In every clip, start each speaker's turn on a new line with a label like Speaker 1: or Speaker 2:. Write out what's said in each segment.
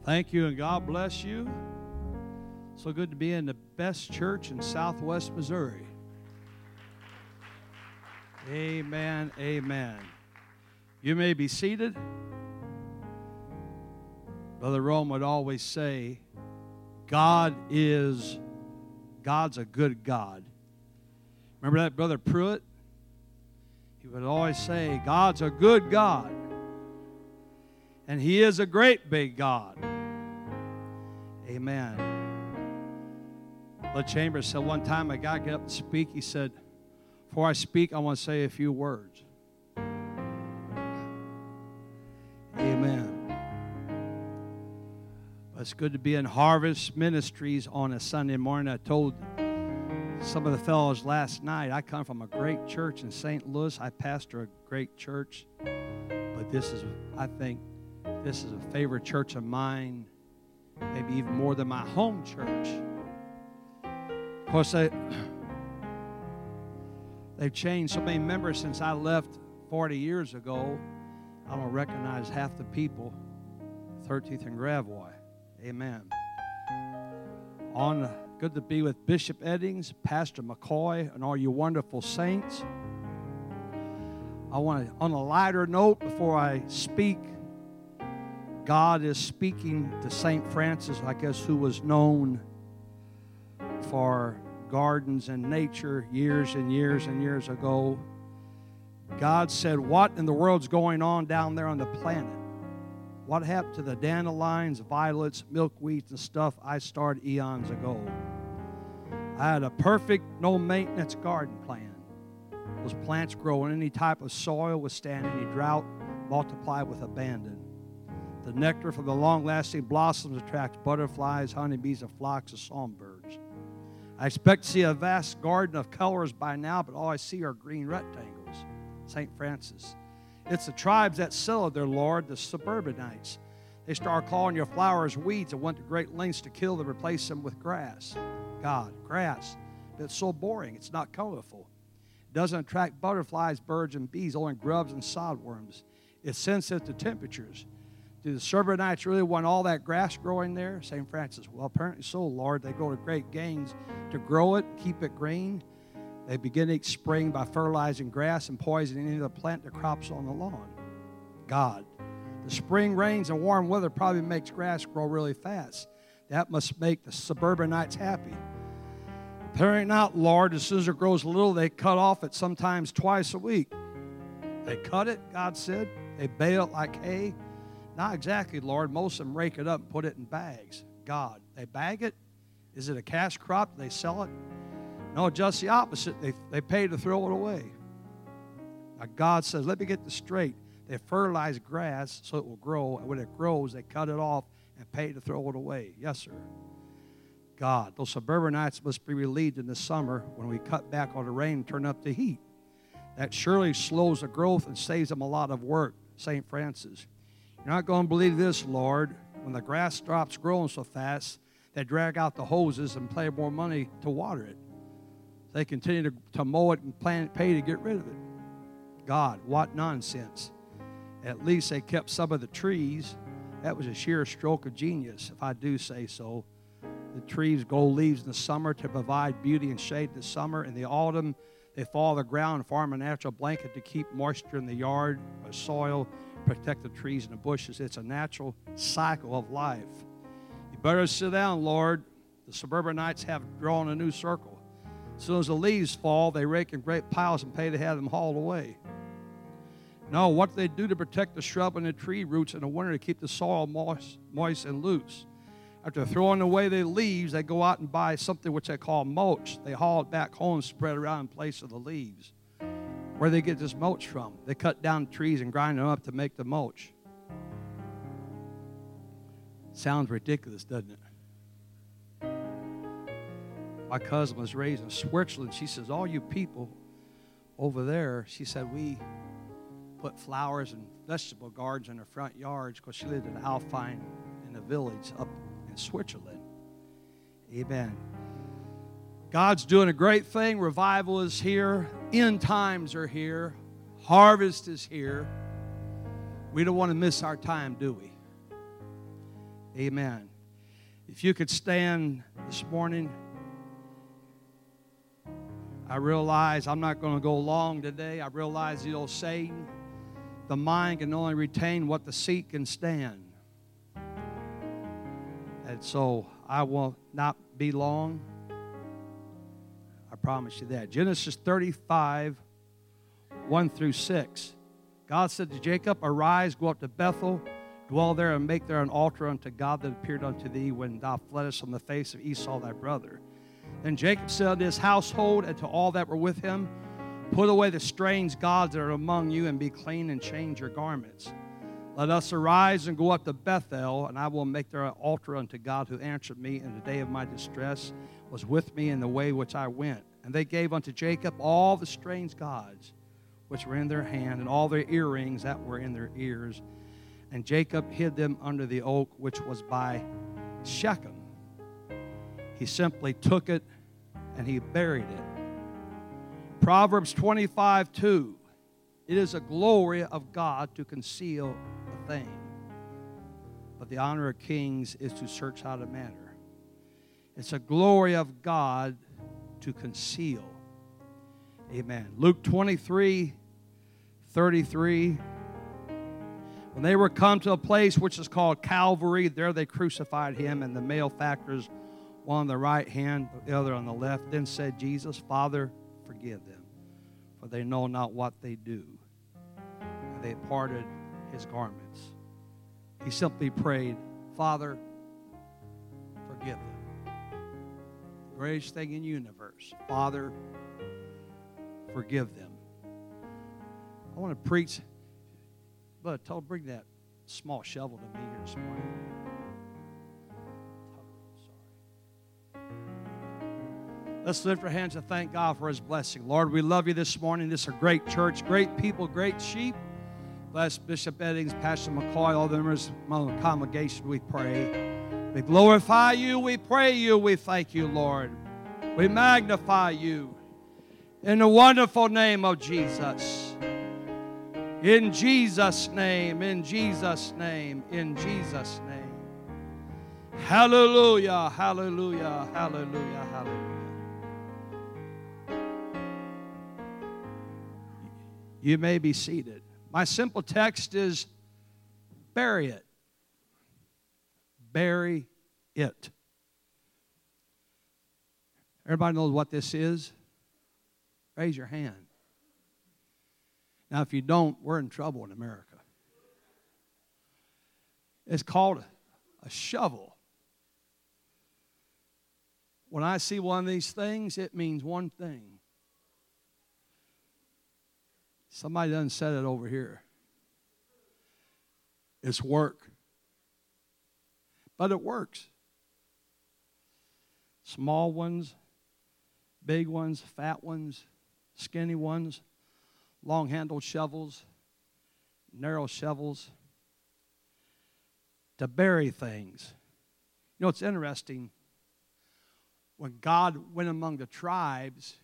Speaker 1: Thank you, and God bless you. So good to be in the best church in Southwest Missouri. Amen, amen. You may be seated. Brother Rome would always say, God's a good God. Remember that, Brother Pruitt? He would always say, God's a good God. And He is a great big God. Amen. Brother Chambers said one time a guy got up and speak. He said, before I speak, I want to say a few words. Amen. It's good to be in Harvest Ministries on a Sunday morning. I told some of the fellows last night, I come from a great church in St. Louis. I pastor a great church. But I think this is a favorite church of mine, maybe even more than my home church. Of course, they've changed so many members since I left 40 years ago. I don't recognize half the people, 13th and Gravois. Amen. Good to be with Bishop Eddings, Pastor McCoy, and all you wonderful saints. On a lighter note, before I speak, God is speaking to St. Francis, I guess, who was known for gardens and nature years and years and years ago. God said, what in the world's going on down there on the planet? What happened to the dandelions, violets, milkweeds, and stuff I started eons ago? I had a perfect, no-maintenance garden plan. Those plants grow in any type of soil, withstand any drought, multiply with abandon. The nectar from the long-lasting blossoms attracts butterflies, honeybees, and flocks of songbirds. I expect to see a vast garden of colors by now, but all I see are green rectangles. St. Francis. It's the tribes that settle there, Lord, the suburbanites. They start calling your flowers weeds and went to great lengths to kill them, replace them with grass. God, grass. But it's so boring. It's not colorful. It doesn't attract butterflies, birds, and bees, only grubs and sodworms. It's sensitive to temperatures. Do the suburbanites really want all that grass growing there? St. Francis, well, apparently so, Lord. They go to great gains to grow it, keep it green. They begin each spring by fertilizing grass and poisoning any of the plant that crops on the lawn. God, the spring rains and warm weather probably makes grass grow really fast. That must make the suburbanites happy. Apparently not, Lord. As soon as it grows a little, they cut off it sometimes twice a week. They cut it, God said. They bale it like hay. Not exactly, Lord. Most of them rake it up and put it in bags. God, they bag it? Is it a cash crop? They sell it? No, just the opposite. They pay to throw it away. Now God says, let me get this straight. They fertilize grass so it will grow, and when it grows, they cut it off and pay to throw it away. Yes, sir. God, those suburbanites must be relieved in the summer when we cut back on the rain and turn up the heat. That surely slows the growth and saves them a lot of work. St. Francis. You're not going to believe this, Lord. When the grass stops growing so fast, they drag out the hoses and pay more money to water it. They continue to mow it and pay to get rid of it. God, what nonsense. At least they kept some of the trees. That was a sheer stroke of genius, if I do say so. The trees grow leaves in the summer to provide beauty and shade in the summer. In the autumn, they fall to the ground and form a natural blanket to keep moisture in the yard or soil, protect the trees and the bushes. It's a natural cycle of life. You better sit down, Lord. The suburbanites have drawn a new circle. As soon as the leaves fall, they rake in great piles and pay to have them hauled away. No, what do they do to protect the shrub and the tree roots in the winter to keep the soil moist and loose? After throwing away the leaves, they go out and buy something which they call mulch. They haul it back home and spread it around in place of the leaves. Where do they get this mulch from? They cut down trees and grind them up to make the mulch. Sounds ridiculous, doesn't it? My cousin was raised in Switzerland. She says, all you people over there, she said, we put flowers and vegetable gardens in their front yards because she lived in Alpine in the village up in Switzerland. Amen. God's doing a great thing. Revival is here. End times are here. Harvest is here. We don't want to miss our time, do we? Amen. If you could stand this morning. I realize I'm not going to go long today. I realize the old saying, the mind can only retain what the seat can stand. And so I will not be long. I promise you that. Genesis 35, 1 through 6. God said to Jacob, arise, go up to Bethel, dwell there, and make there an altar unto God that appeared unto thee when thou fleddest from the face of Esau thy brother. Then Jacob said unto his household and to all that were with him, put away the strange gods that are among you, and be clean and change your garments. Let us arise and go up to Bethel, and I will make there an altar unto God who answered me in the day of my distress, was with me in the way which I went. And they gave unto Jacob all the strange gods which were in their hand, and all their earrings that were in their ears. And Jacob hid them under the oak which was by Shechem. He simply took it and he buried it. Proverbs 25:2. It is a glory of God to conceal a thing, but the honor of kings is to search out a matter. It's a glory of God to conceal. Amen. Luke 23:33. When they were come to a place which is called Calvary, there they crucified him, and the malefactors, one on the right hand, the other on the left. Then said Jesus, Father, forgive them, for they know not what they do. And they parted his garments. He simply prayed, Father, forgive them. The greatest thing in the universe, Father, forgive them. I want to preach, but bring that small shovel to me here this morning. Let's lift our hands and thank God for his blessing. Lord, we love you this morning. This is a great church, great people, great sheep. Bless Bishop Eddings, Pastor McCoy, all the members of the congregation, we pray. We glorify you, we pray you, we thank you, Lord. We magnify you in the wonderful name of Jesus. In Jesus' name, in Jesus' name, in Jesus' name. Hallelujah, hallelujah, hallelujah, hallelujah. You may be seated. My simple text is bury it. Bury it. Everybody knows what this is? Raise your hand. Now, if you don't, we're in trouble in America. It's called a shovel. When I see one of these things, it means one thing. Somebody done said it over here. It's work. But it works. Small ones, big ones, fat ones, skinny ones, long-handled shovels, narrow shovels, to bury things. You know, it's interesting. When God went among the tribes,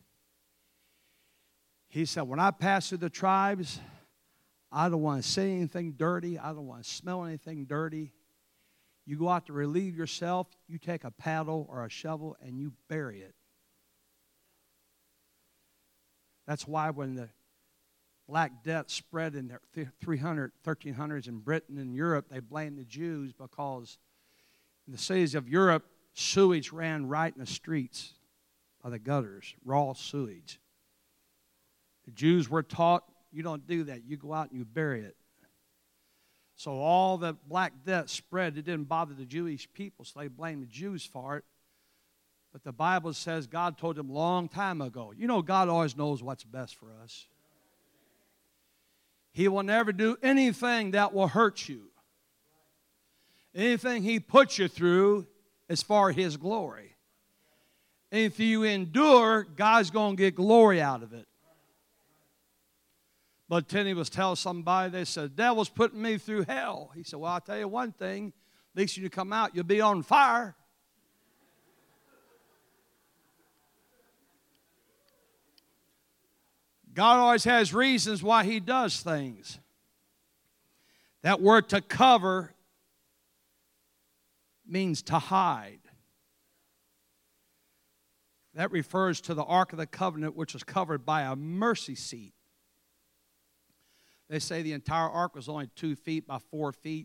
Speaker 1: he said, when I pass through the tribes, I don't want to see anything dirty. I don't want to smell anything dirty. You go out to relieve yourself, you take a paddle or a shovel and you bury it. That's why when the Black Death spread in the 1300s in Britain and Europe, they blamed the Jews because in the cities of Europe, sewage ran right in the streets by the gutters, raw sewage. The Jews were taught, you don't do that. You go out and you bury it. So all the Black Death spread. It didn't bother the Jewish people, so they blamed the Jews for it. But the Bible says God told them a long time ago. You know, God always knows what's best for us. He will never do anything that will hurt you. Anything he puts you through is for his glory. And if you endure, God's going to get glory out of it. But Tenney was telling somebody, they said, the devil's putting me through hell. He said, well, I'll tell you one thing. At least when you come out, you'll be on fire. God always has reasons why he does things. That word to cover means to hide. That refers to the Ark of the Covenant, which was covered by a mercy seat. They say the entire ark was only 2 feet by 4 feet,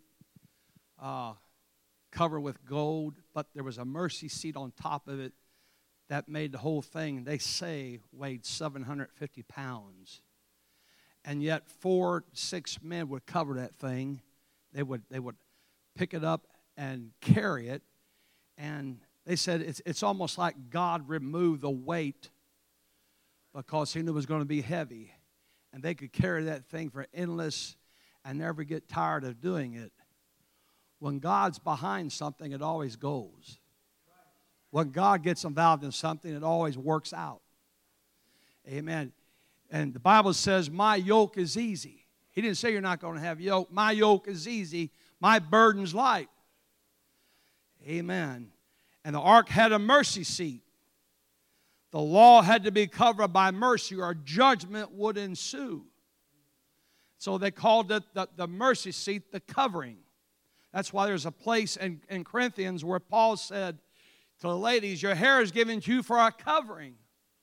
Speaker 1: covered with gold, but there was a mercy seat on top of it that made the whole thing, they say, weighed 750 pounds. And yet 4 to 6 men would cover that thing. They would pick it up and carry it. And they said it's almost like God removed the weight because he knew it was going to be heavy. And they could carry that thing for endless and never get tired of doing it. When God's behind something, it always goes. When God gets involved in something, it always works out. Amen. And the Bible says, my yoke is easy. He didn't say you're not going to have yoke. My yoke is easy. My burden's light. Amen. And the ark had a mercy seat. The law had to be covered by mercy or judgment would ensue. So they called it the mercy seat, the covering. That's why there's a place in Corinthians where Paul said to the ladies, your hair is given to you for a covering.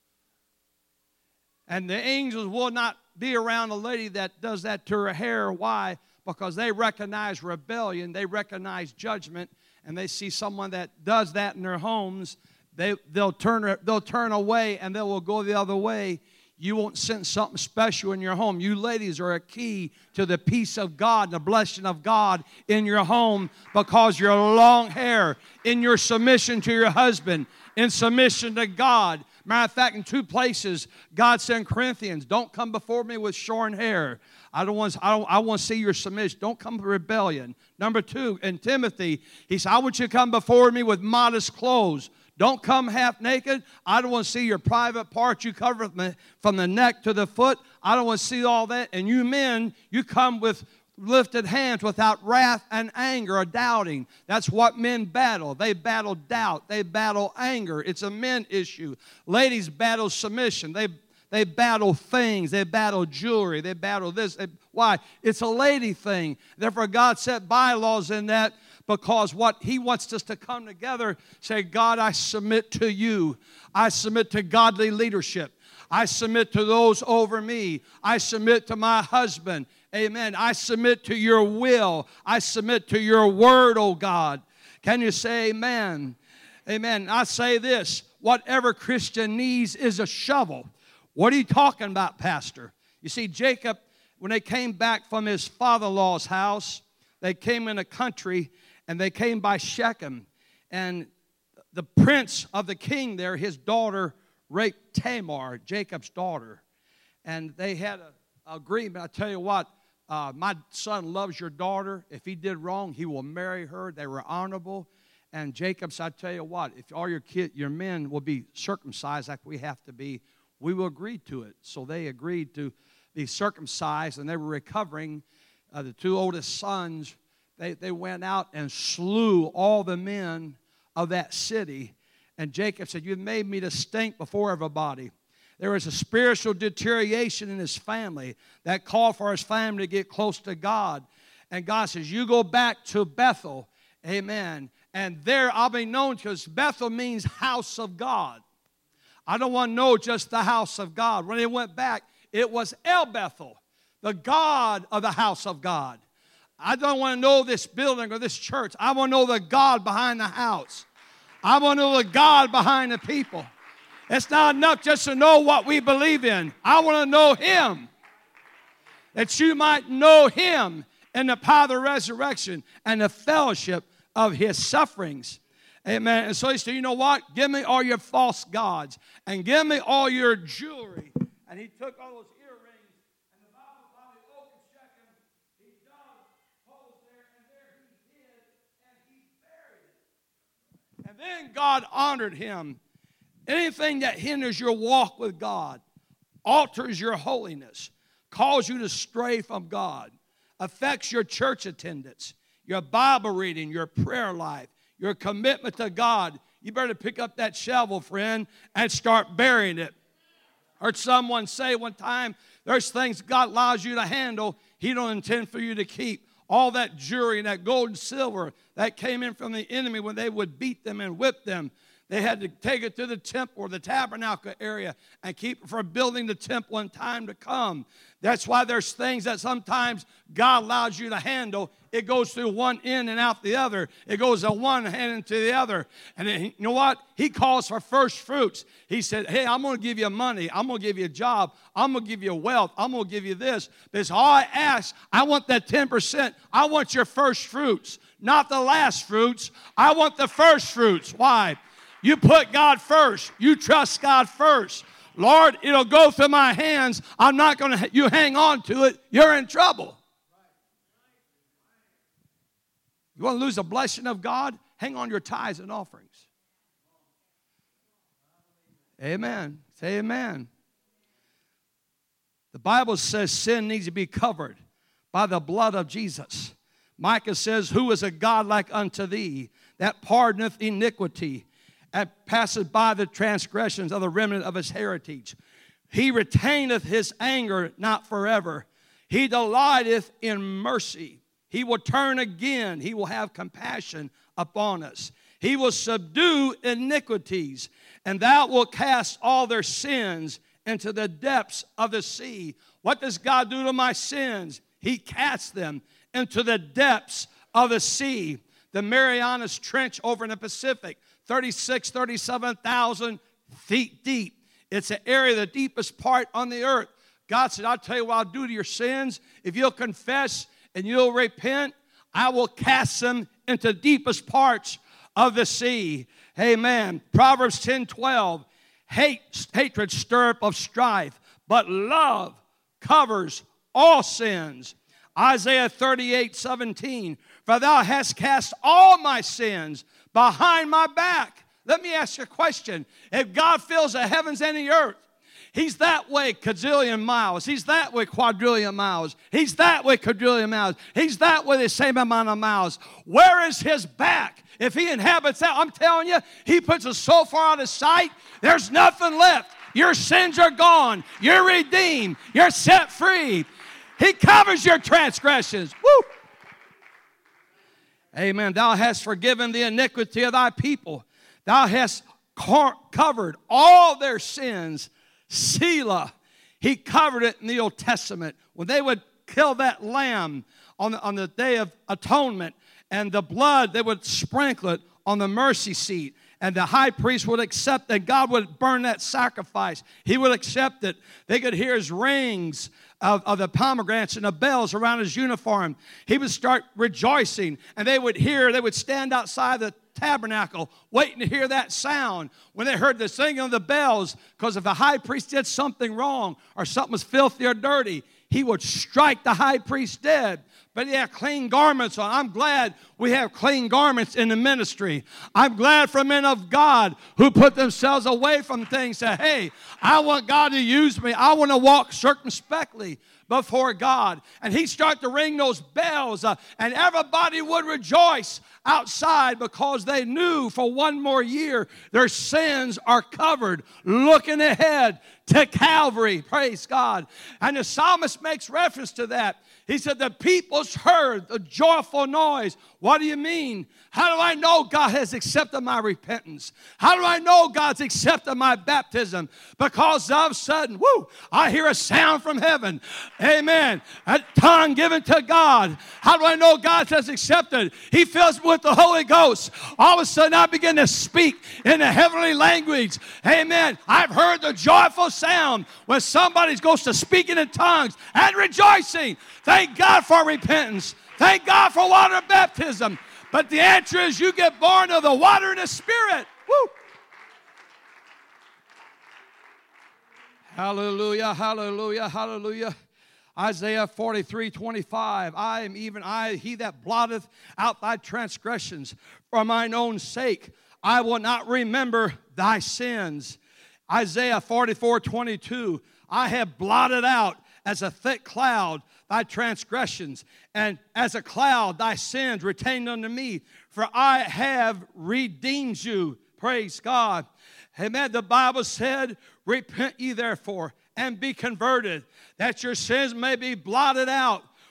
Speaker 1: And the angels will not be around a lady that does that to her hair. Why? Because they recognize rebellion, they recognize judgment, and they see someone that does that in their homes. They'll turn away and they will go the other way. You won't sense something special in your home. You ladies are a key to the peace of God and the blessing of God in your home because your long hair, in your submission to your husband, in submission to God. Matter of fact, in 2 places, God said in Corinthians, don't come before me with shorn hair. I want to see your submission. Don't come with rebellion. Number 2, in Timothy, he said, I want you to come before me with modest clothes. Don't come half naked. I don't want to see your private parts. You cover from the neck to the foot. I don't want to see all that. And you men, you come with lifted hands without wrath and anger or doubting. That's what men battle. They battle doubt. They battle anger. It's a men issue. Ladies battle submission. They battle things. They battle jewelry. They battle this. Why? It's a lady thing. Therefore, God set bylaws in that because what He wants us to come together, say, God, I submit to you. I submit to godly leadership. I submit to those over me. I submit to my husband. Amen. I submit to your will. I submit to your word, oh God. Can you say amen? Amen. I say this, whatever Christian needs is a shovel. What are you talking about, Pastor? You see, Jacob, when they came back from his father-in-law's house, they came in a country and they came by Shechem. And the prince of the king there, his daughter, raped Tamar, Jacob's daughter. And they had an agreement. I tell you what, my son loves your daughter. If he did wrong, he will marry her. They were honorable. And Jacob said, I tell you what, if all your men will be circumcised like we have to be, we will agree to it. So they agreed to be circumcised, and they were recovering. The 2 oldest sons, they went out and slew all the men of that city. And Jacob said, you've made me to stink before everybody. There was a spiritual deterioration in his family that called for his family to get close to God. And God says, you go back to Bethel. Amen. And there I'll be known, because Bethel means house of God. I don't want to know just the house of God. When they went back, it was El Bethel, the God of the house of God. I don't want to know this building or this church. I want to know the God behind the house. I want to know the God behind the people. It's not enough just to know what we believe in. I want to know Him. That you might know Him in the power of the resurrection and the fellowship of His sufferings. Amen. And so He said, you know what? Give me all your false gods and give me all your jewelry. And He took all those earrings, and the Bible probably opened Shechem. He dug holes there, and there He hid, and He buried it. And then God honored him. Anything that hinders your walk with God, alters your holiness, calls you to stray from God, affects your church attendance, your Bible reading, your prayer life, your commitment to God, you better pick up that shovel, friend, and start burying it. Heard someone say one time, there's things God allows you to handle, He don't intend for you to keep. all that jewelry and that gold and silver that came in from the enemy when they would beat them and whip them. They had to take it to the temple or the tabernacle area and keep it from building the temple in time to come. That's why there's things that sometimes God allows you to handle. It goes through one end and out the other. It goes on one hand into the other. And you know what? He calls for first fruits. He said, hey, I'm going to give you money. I'm going to give you a job. I'm going to give you wealth. I'm going to give you this. Because all I ask, I want that 10%. I want your first fruits, not the last fruits. I want the first fruits. Why? You put God first. You trust God first. Lord, it'll go through my hands. I'm not going to, you hang on to it. You're in trouble. You want to lose the blessing of God? Hang on to your tithes and offerings. Amen. Say amen. The Bible says sin needs to be covered by the blood of Jesus. Micah says, who is a God like unto thee, that pardoneth iniquity, and passeth by the transgressions of the remnant of his heritage. He retaineth his anger not forever. He delighteth in mercy. He will turn again. He will have compassion upon us. He will subdue iniquities, and thou wilt cast all their sins into the depths of the sea. What does God do to my sins? He casts them into the depths of the sea. The Marianas Trench over in the Pacific, 37,000 feet deep. It's an area, the deepest part on the earth. God said, I'll tell you what I'll do to your sins. If you'll confess and you'll repent, I will cast them into the deepest parts of the sea. Amen. Proverbs 10:12. Hatred stirreth up strife, but love covers all sins. Isaiah 38:17. For thou hast cast all my sins behind my back. Let me ask you a question. If God fills the heavens and the earth, He's that way quadrillion miles. He's that way quadrillion miles. He's that way quadrillion miles. He's that way the same amount of miles. Where is His back? If He inhabits that, I'm telling you, He puts us so far out of sight, there's nothing left. Your sins are gone. You're redeemed. You're set free. He covers your transgressions. Woo! Amen. Thou hast forgiven the iniquity of thy people. Thou hast covered all their sins. Selah. He covered it in the Old Testament. When they would kill that lamb on the Day of Atonement, and the blood, they would sprinkle it on the mercy seat. And the high priest would accept that. God would burn that sacrifice. He would accept it. They could hear his rings of the pomegranates and the bells around his uniform. He would start rejoicing. And they would stand outside the tabernacle waiting to hear that sound when they heard the singing of the bells. Because if the high priest did something wrong or something was filthy or dirty, he would strike the high priest dead. But he had clean garments on. I'm glad we have clean garments in the ministry. I'm glad for men of God who put themselves away from things. Say, hey, I want God to use me. I want to walk circumspectly before God. And he'd start to ring those bells, and everybody would rejoice outside because they knew for one more year their sins are covered, looking ahead to Calvary. Praise God. And the psalmist makes reference to that. He said, the people's heard the joyful noise. What do you mean? How do I know God has accepted my repentance? How do I know God's accepted my baptism? Because all of a sudden, whoo, I hear a sound from heaven. Amen. A tongue given to God. How do I know God has accepted? He fills me with the Holy Ghost. All of a sudden, I begin to speak in a heavenly language. Amen. I've heard the joyful sound when somebody goes to speaking in tongues and rejoicing. Thank God for repentance. Thank God for water baptism. But the answer is you get born of the water and the Spirit. Woo! Hallelujah, hallelujah, hallelujah. Isaiah 43:25. I am even I, he that blotteth out thy transgressions for mine own sake. I will not remember thy sins. Isaiah 44:22. I have blotted out as a thick cloud thy transgressions, and as a cloud thy sins retained unto me, for I have redeemed you. Praise God. Amen. The Bible said, repent ye therefore and be converted, that your sins may be blotted out.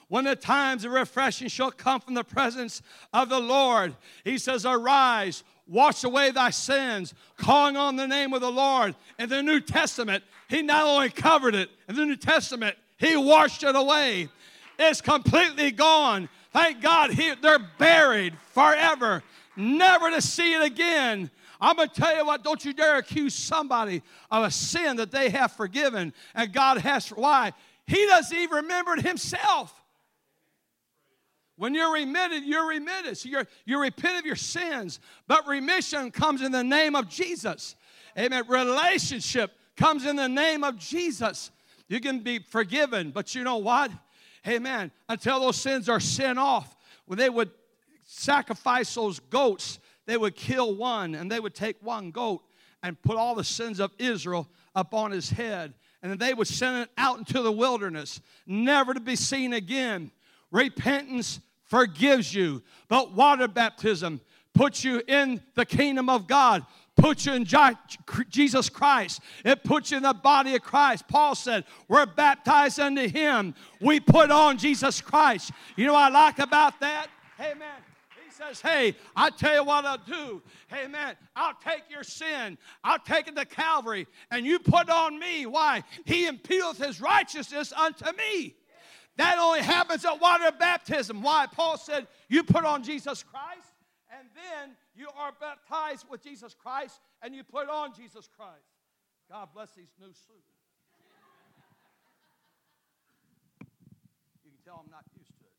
Speaker 1: when the times of refreshing shall come from the presence of the Lord. He says, arise, wash away thy sins, calling on the name of the Lord. In the New Testament, he not only covered it, in the New Testament, he washed it away. It's completely gone. Thank God they're buried forever, never to see it again. I'm going to tell you what, don't you dare accuse somebody of a sin that they have forgiven and God has. Why? He doesn't even remember it himself. When you're remitted, you're remitted. So you repent of your sins. But remission comes in the name of Jesus. Amen. Relationship comes in the name of Jesus. You can be forgiven, but you know what? Amen. Until those sins are sent off, when they would sacrifice those goats, they would kill one, and they would take one goat and put all the sins of Israel up on his head. And then they would send it out into the wilderness, never to be seen again. Repentance forgives you, but water baptism puts you in the kingdom of God, puts you in Jesus Christ. It puts you in the body of Christ. Paul said, we're baptized unto him. We put on Jesus Christ. You know what I like about that? Amen. He says, hey, I tell you what I'll do. Amen. I'll take your sin. I'll take it to Calvary, and you put on me. Why? He imputeth his righteousness unto me. That only happens at water baptism. Why? Paul said, you put on Jesus Christ, and then you are baptized with Jesus Christ, and you put on Jesus Christ. God bless these new suits. You can tell I'm not used to it.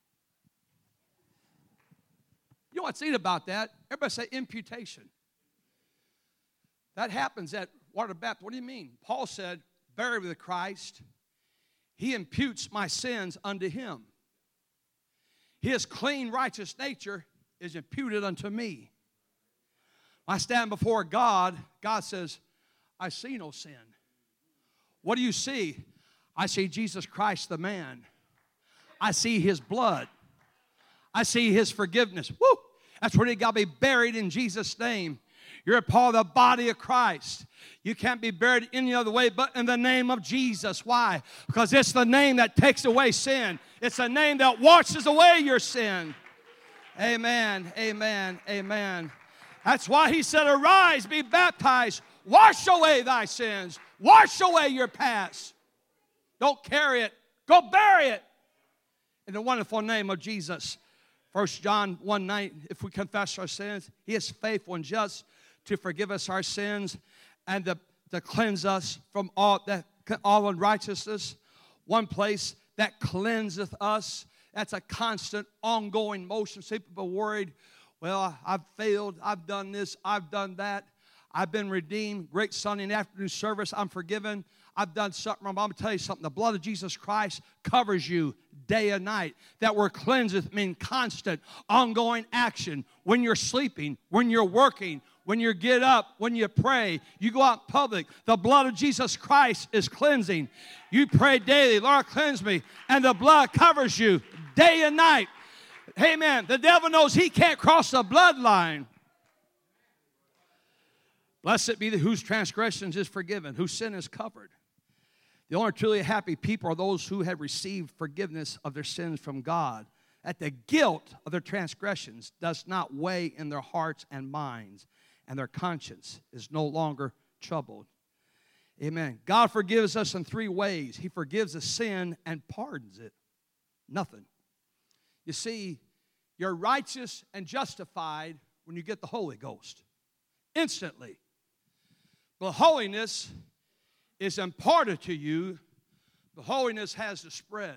Speaker 1: You know what's neat about that? Everybody say imputation. That happens at water baptism. What do you mean? Paul said, buried with Christ, he imputes my sins unto him. His clean, righteous nature is imputed unto me. When I stand before God, God says, I see no sin. What do you see? I see Jesus Christ the man. I see his blood. I see his forgiveness. Woo! That's where you got to be buried in Jesus' name. You're a part of the body of Christ. You can't be buried any other way but in the name of Jesus. Why? Because it's the name that takes away sin. It's the name that washes away your sin. Amen, amen, amen. That's why he said, arise, be baptized, wash away thy sins, wash away your past. Don't carry it. Go bury it in the wonderful name of Jesus. 1 John 1:9, if we confess our sins, he is faithful and just to forgive us our sins and to cleanse us from all unrighteousness. One place that cleanseth us. That's a constant, ongoing motion. See, people are worried, well, I've failed, I've done this, I've done that. I've been redeemed. Great Sunday afternoon service, I'm forgiven. I've done something wrong. I'm going to tell you something. The blood of Jesus Christ covers you day and night. That word cleanseth means constant, ongoing action. When you're sleeping, when you're working, when you get up, when you pray, you go out in public. The blood of Jesus Christ is cleansing. You pray daily, Lord, cleanse me. And the blood covers you day and night. Amen. The devil knows he can't cross the bloodline. Blessed be whose transgressions is forgiven, whose sin is covered. The only truly happy people are those who have received forgiveness of their sins from God, that the guilt of their transgressions does not weigh in their hearts and minds, and their conscience is no longer troubled. Amen. God forgives us in three ways. He forgives a sin and pardons it. Nothing. You see, you're righteous and justified when you get the Holy Ghost. Instantly. But holiness is imparted to you. The holiness has to spread.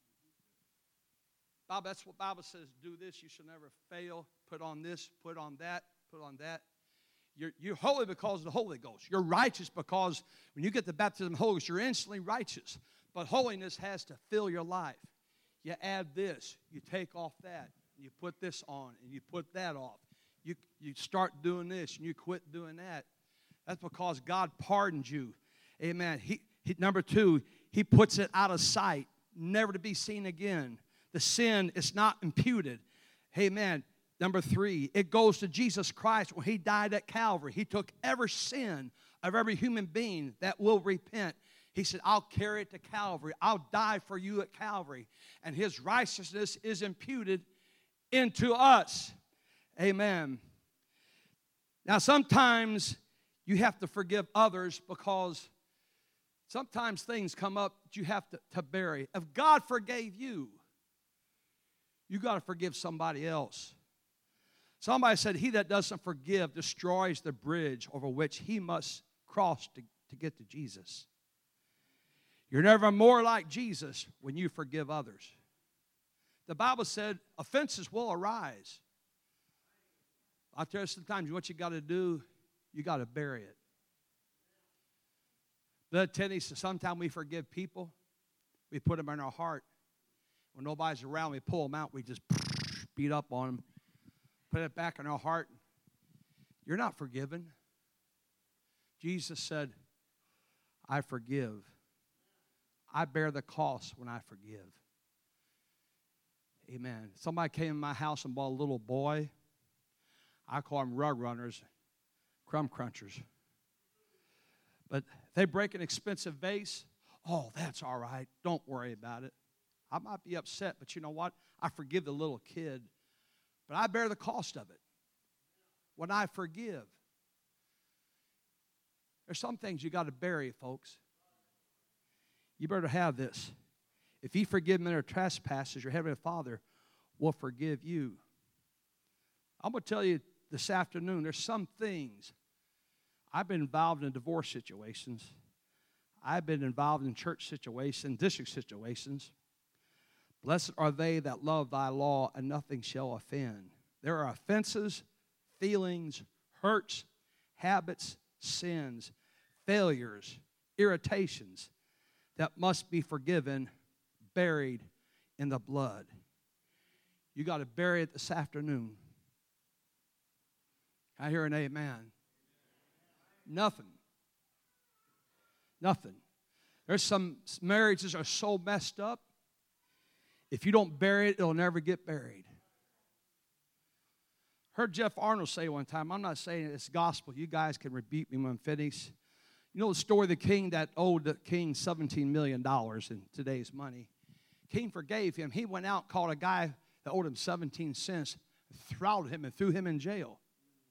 Speaker 1: Bob, that's what the Bible says. Do this, you shall never fail. Put on this, put on that, put on that. You're holy because of the Holy Ghost. You're righteous because when you get the baptism of the Holy Ghost, you're instantly righteous. But holiness has to fill your life. You add this, you take off that, and you put this on, and you put that off. You start doing this, and you quit doing that. That's because God pardoned you. Amen. Number two, he puts it out of sight, never to be seen again. The sin is not imputed. Amen. Number three, it goes to Jesus Christ when he died at Calvary. He took every sin of every human being that will repent. He said, I'll carry it to Calvary. I'll die for you at Calvary. And his righteousness is imputed into us. Amen. Now, sometimes you have to forgive others because sometimes things come up that you have to bury. If God forgave you, you got to forgive somebody else. Somebody said, he that doesn't forgive destroys the bridge over which he must cross to get to Jesus. You're never more like Jesus when you forgive others. The Bible said offenses will arise. I'll tell you sometimes what you got to do, you got to bury it. Blood Teddy says sometimes we forgive people, we put them in our heart. When nobody's around, we pull them out, we just beat up on them, put it back in our heart. You're not forgiven. Jesus said, I forgive. I bear the cost when I forgive. Amen. Somebody came in my house and bought a little boy. I call them rug runners, crumb crunchers. But if they break an expensive vase, oh, that's all right. Don't worry about it. I might be upset, but you know what? I forgive the little kid, but I bear the cost of it when I forgive. There's some things you got to bury, folks. You better have this. If you forgive them their trespasses, your Heavenly Father will forgive you. I'm going to tell you this afternoon, there's some things. I've been involved in divorce situations. I've been involved in church situations, district situations. Blessed are they that love thy law, and nothing shall offend. There are offenses, feelings, hurts, habits, sins, failures, irritations that must be forgiven, buried in the blood. You got to bury it this afternoon. I hear an amen. Nothing. There's some marriages are so messed up. If you don't bury it, it'll never get buried. Heard Jeff Arnold say one time, I'm not saying it's gospel. You guys can rebuke me when I'm finished. You know the story of the king that owed the king $17 million in today's money. King forgave him. He went out, called a guy that owed him 17 cents, throttled him and threw him in jail.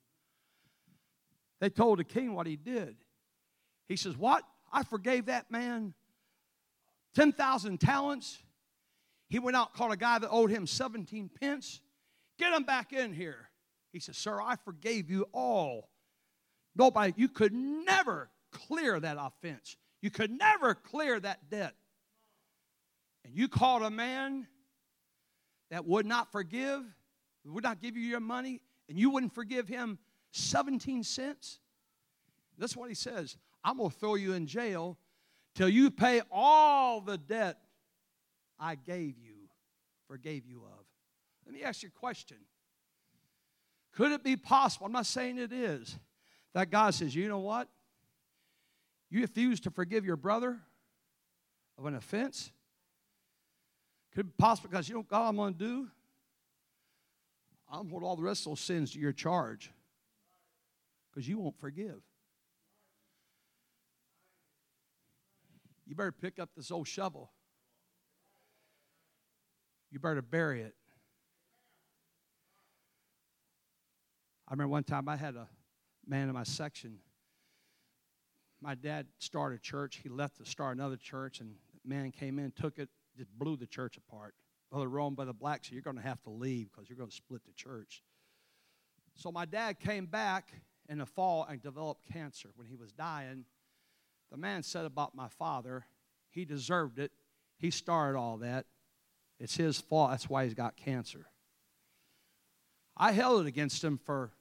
Speaker 1: They told the king what he did. He says, what? I forgave that man 10,000 talents. He went out, called a guy that owed him 17 pence. Get him back in here. He says, sir, I forgave you all. Nobody, you could never clear that offense. You could never clear that debt. And you called a man that would not forgive, would not give you your money, and you wouldn't forgive him 17 cents? That's what he says. I'm going to throw you in jail till you pay all the debt I forgave you of. Let me ask you a question. Could it be possible, I'm not saying it is, that God says, you know what? You refuse to forgive your brother of an offense? Could it be possible because you know what God I'm going to do? I'm going to hold all the rest of those sins to your charge because you won't forgive. You better pick up this old shovel. You better bury it. I remember one time I had a man in my section. My dad started a church. He left to start another church, and the man came in, took it, just blew the church apart. Brother Rome, Brother Black said, you're going to have to leave because you're going to split the church. So my dad came back in the fall and developed cancer. When he was dying, the man said about my father, he deserved it. He started all that. It's his fault. That's why he's got cancer. I held it against him for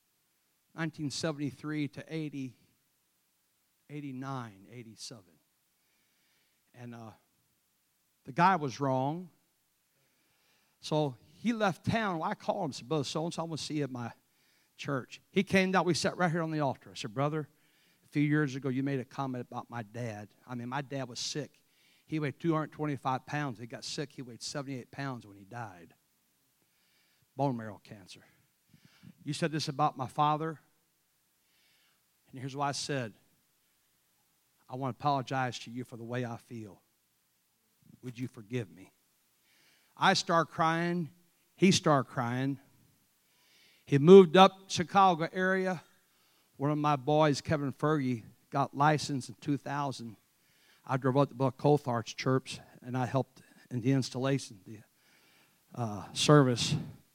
Speaker 1: 1973 to 80, 89, 87. And the guy was wrong. So he left town. Well, I called him and said, Brother so-and-so, I want to see you at my church. He came down. We sat right here on the altar. I said, brother, a few years ago you made a comment about my dad. My dad was sick. He weighed 225 pounds. He got sick. He weighed 78 pounds when he died. Bone marrow cancer. You said this about my father. And here's what I said. I want to apologize to you for the way I feel. Would you forgive me? I start crying. He started crying. He moved up Chicago area. One of my boys, Kevin Fergie, got licensed in 2000. I drove up to Buck Colthart's church, and I helped in the installation, the service.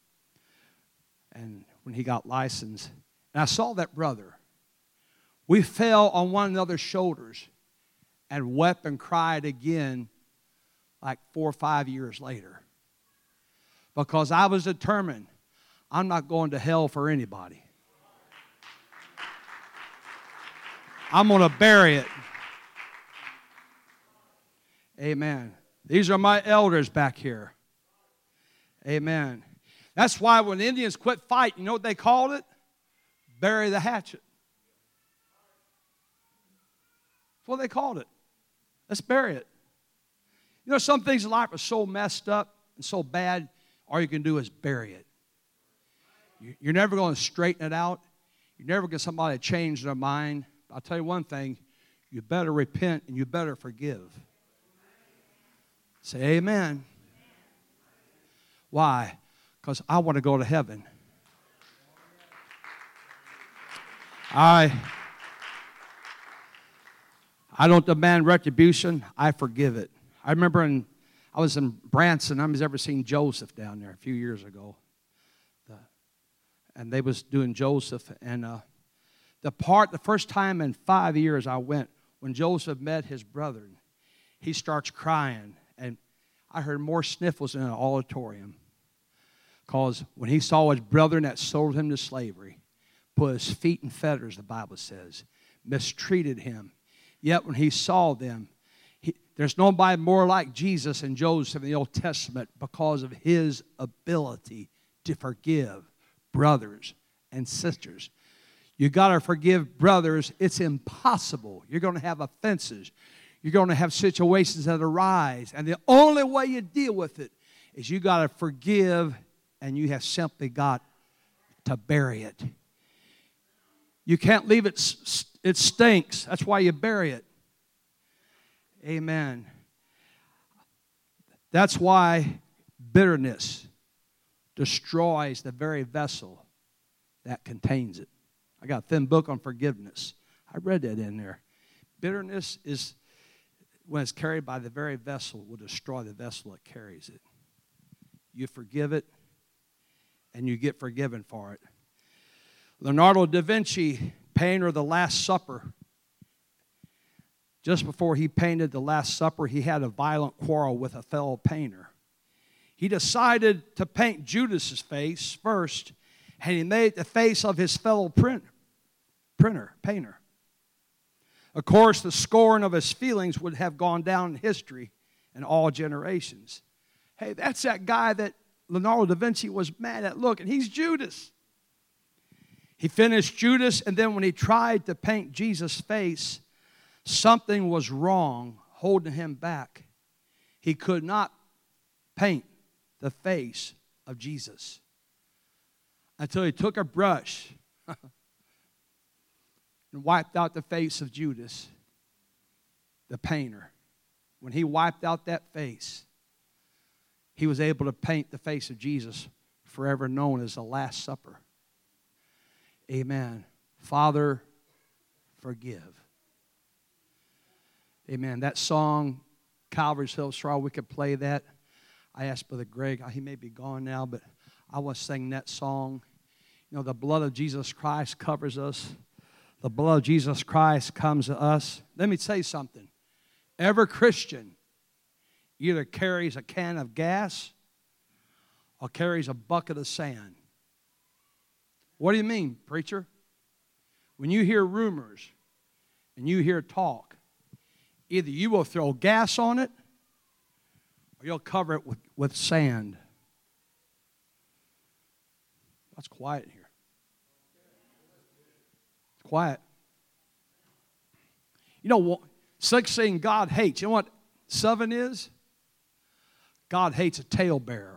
Speaker 1: And when he got licensed, and I saw that brother. We fell on one another's shoulders and wept and cried again like 4 or 5 years later. Because I was determined, I'm not going to hell for anybody. I'm going to bury it. Amen. These are my elders back here. Amen. That's why when the Indians quit fighting, you know what they called it? Bury the hatchet. That's what they called it. Let's bury it. You know, some things in life are so messed up and so bad, all you can do is bury it. You're never going to straighten it out. You're never going to get somebody to change their mind. I'll tell you one thing, you better repent and you better forgive. Say amen. Why? Because I want to go to heaven. I don't demand retribution. I forgive it. I remember I was in Branson. I was ever seen Joseph down there a few years ago. And they was doing Joseph. And the first time in 5 years I went, when Joseph met his brother, he starts crying. And I heard more sniffles in an auditorium. Because when he saw his brother that sold him to slavery, put his feet in fetters, the Bible says, mistreated him. Yet when he saw them, there's nobody more like Jesus and Joseph in the Old Testament because of his ability to forgive brothers and sisters. You got to forgive brothers. It's impossible. You're going to have offenses. You're going to have situations that arise. And the only way you deal with it is you got to forgive, and you have simply got to bury it. You can't leave it. It stinks. That's why you bury it. Amen. That's why bitterness destroys the very vessel that contains it. I got a thin book on forgiveness. I read that in there. Bitterness is, when it's carried by the very vessel, will destroy the vessel that carries it. You forgive it, and you get forgiven for it. Leonardo da Vinci, painter of the Last Supper, just before he painted the Last Supper, he had a violent quarrel with a fellow painter. He decided to paint Judas's face first, and he made the face of his fellow painter. Of course, the scorn of his feelings would have gone down in history in all generations. Hey, that's that guy that Leonardo da Vinci was mad at. Look, and he's Judas. He finished Judas, and then when he tried to paint Jesus' face, something was wrong, holding him back. He could not paint the face of Jesus until he took a brush and wiped out the face of Judas, the painter. When he wiped out that face, he was able to paint the face of Jesus, forever known as the Last Supper. Amen. Father, forgive. Amen. That song, Calvary's Hill Straw, we could play that. I asked Brother Greg, he may be gone now, but I want to sing that song. You know, the blood of Jesus Christ covers us. The blood of Jesus Christ comes to us. Let me tell you something. Every Christian either carries a can of gas or carries a bucket of sand. What do you mean, preacher? When you hear rumors and you hear talk, either you will throw gas on it or you'll cover it with sand. That's quiet here. It's quiet. You know what? It's like saying God hates. You know what 7 is? God hates a talebearer.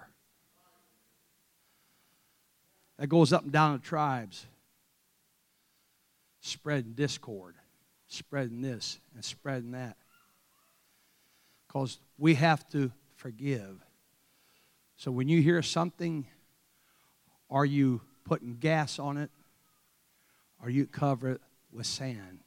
Speaker 1: That goes up and down the tribes, spreading discord. spreading this and spreading that. Because we have to forgive. So when you hear something, are you putting gas on it? Or you cover it with sand?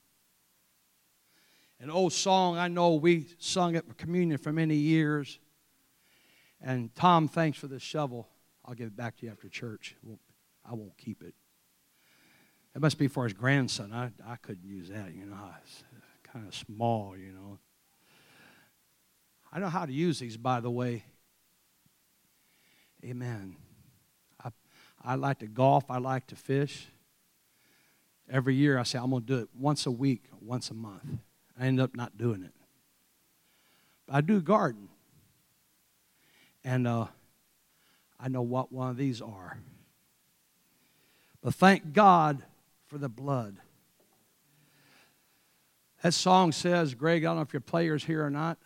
Speaker 1: An old song, I know we sung it for communion for many years. And Tom, thanks for the shovel. I'll give it back to you after church. I won't keep it. It must be for his grandson. I couldn't use that, you know. It's kind of small, you know. I know how to use these, by the way. Amen. I like to golf. I like to fish. Every year I say I'm going to do it once a week, once a month. I end up not doing it. But I do garden. And I know what one of these are. But thank God for the blood. That song says, Greg, I don't know if your player's here or not.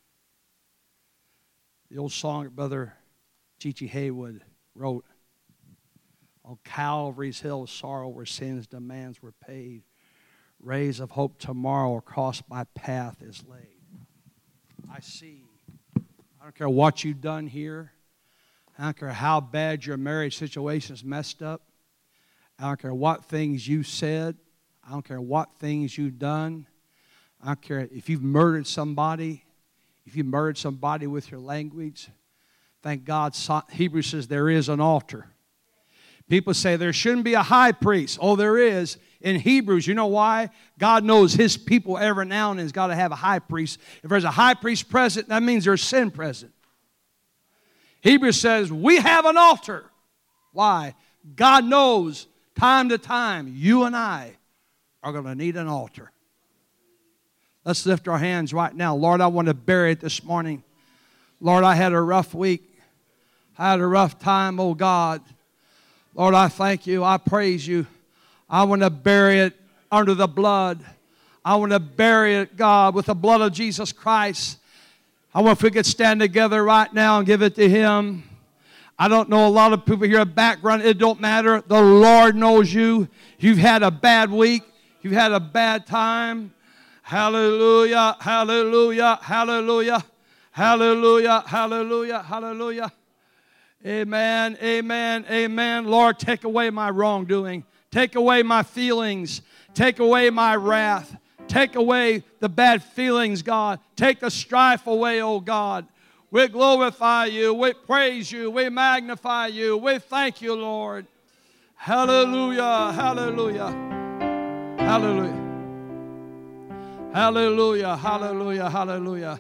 Speaker 1: The old song that Brother G.G. Haywood wrote. On Calvary's hill of sorrow where sin's demands were paid. Rays of hope tomorrow across my path is laid. I see. I don't care what you've done here. I don't care how bad your marriage situation is messed up. I don't care what things you said. I don't care what things you've done. I don't care if you've murdered somebody. If you murdered somebody with your language. Thank God, Hebrews says there is an altar. People say there shouldn't be a high priest. Oh, there is. In Hebrews, you know why? God knows His people every now and then has got to have a high priest. If there's a high priest present, that means there's sin present. Hebrews says we have an altar. Why? God knows time to time you and I are going to need an altar. Let's lift our hands right now. Lord, I want to bury it this morning. Lord, I had a rough week. I had a rough time, oh God. Lord, I thank you. I praise you. I want to bury it under the blood. I want to bury it, God, with the blood of Jesus Christ. I wonder if we could stand together right now and give it to Him. I don't know a lot of people here in the background. It don't matter. The Lord knows you. You've had a bad week. You've had a bad time. Hallelujah, hallelujah, hallelujah, hallelujah, hallelujah, hallelujah. Amen, amen, amen. Lord, take away my wrongdoing. Take away my feelings. Take away my wrath. Take away the bad feelings, God. Take the strife away, oh God. We glorify you. We praise you. We magnify you. We thank you, Lord. Hallelujah, hallelujah, hallelujah. Hallelujah, hallelujah, hallelujah.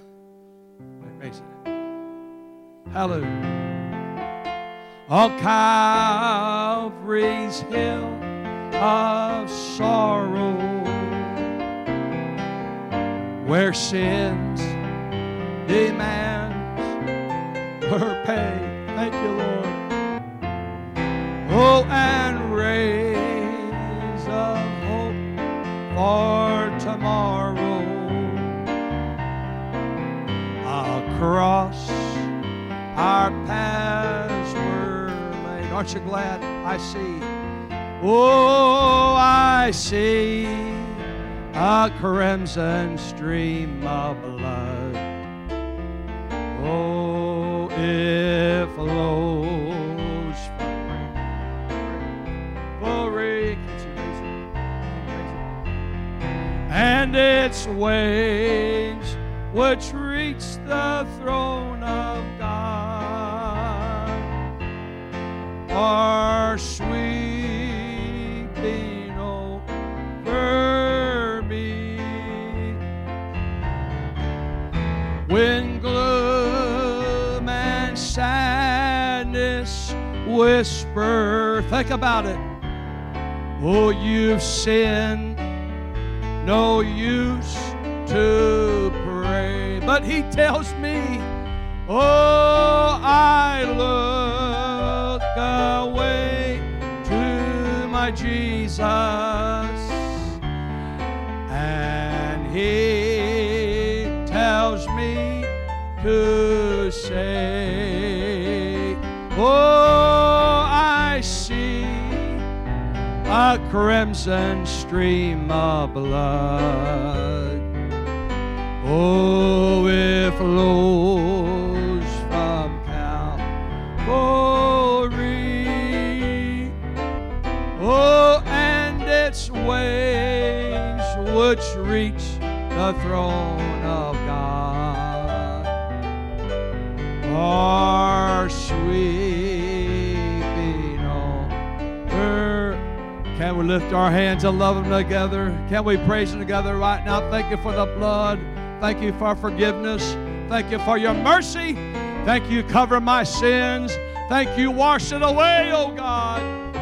Speaker 1: Hallelujah. On Calvary's hill of sorrow, where sin's demands were paid. Thank you, Lord. Oh, and rays of hope for tomorrow across our paths were laid. Aren't you glad? I see. Oh, I see a crimson stream of blood. Oh, it flows for reconciliation, and its waves which reach the throne of God are sweeping over me. When gloom and sadness whisper, think about it. Oh, you've sinned, no use to pray. But He tells me, oh, I look away to my Jesus, and He tells me to say, oh, I see a crimson stream of blood. Oh, it flows from Calvary. Oh, and its waves which reach the throne of God are sweeping over. Can we lift our hands and love Him together? Can we praise Him together right now? Thank you for the blood. Thank you for forgiveness. Thank you for your mercy. Thank you, cover my sins. Thank you, wash it away, oh God.